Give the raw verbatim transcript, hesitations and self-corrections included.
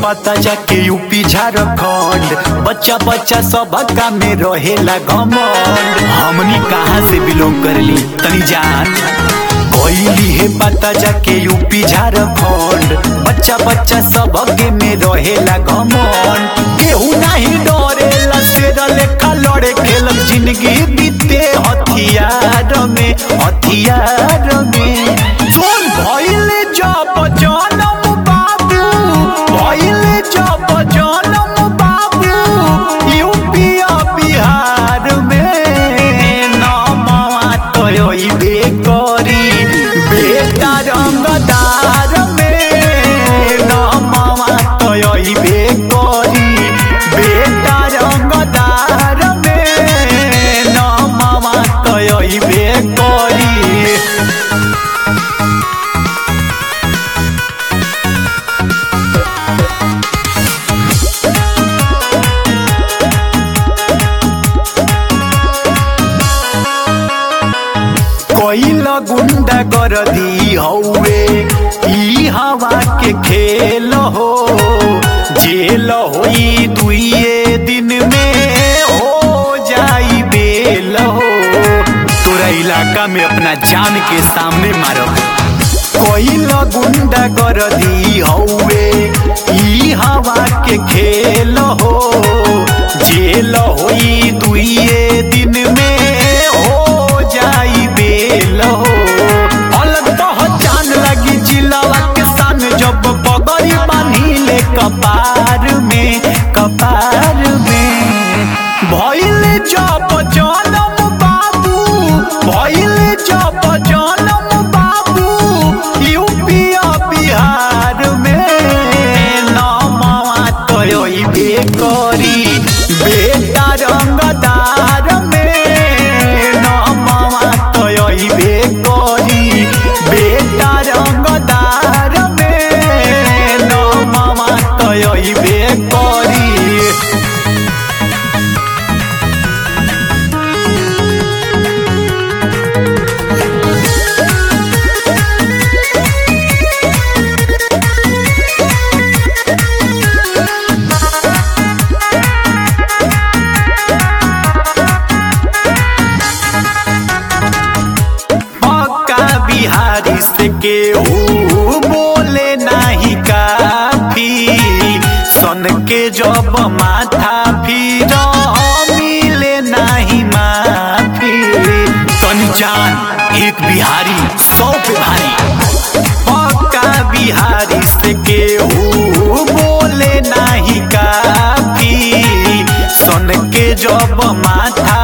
पता जाके यूपी झारखंड बच्चा बच्चा सब का में रहेला घमंड। हमनी कहाँ से बिलोंग करली तनी जान कोइली है पता जाके यूपी झारखंड बच्चा बच्चा सब के में रहेला घमंड। केहू नहीं डरेला शेर लेखा लड़े खेलक जिंदगी बीते हथियार में हथियार में। जोन भइले जब जनम बाबू भइले जब जनम बाबू यूपी बिहार में नमवा तोइबे करी बेटा रंगदार में नमवा तोइबे करी बेटा रंगदार में नमवा तोइबे करी। कोइला गुंडा कर दी हौवे ई हवा के खेल हो जेल होई दुइये दिन में हो जाई बेल हो। तोरा इलाका में अपना जान के सामने मारो कोइला गुंडा कर दी हौवे ई हवा के खेल हो जेल होई दुइये दिन में हो जाई बेल हो। अलग पहचान लगी जिलावा के सान जब पगड़ी बांधिले कपार में कपार में। भइले जब जनम बाबू भइले जब जनम बाबू यूपी बिहार में नमवा तोइबे करी बेटा रंगदार में नमवा तोइबे करी बेटा रंगदार में नमवा तोइबे करी। बिहारी से केहू बोले नहीं काफी सन के जब माथा फिर मिले नहीं माफी। तनी जान एक बिहारी सौ पे भारी पक्का बिहारी से केहू बोले नहीं काफी सन के जब माथा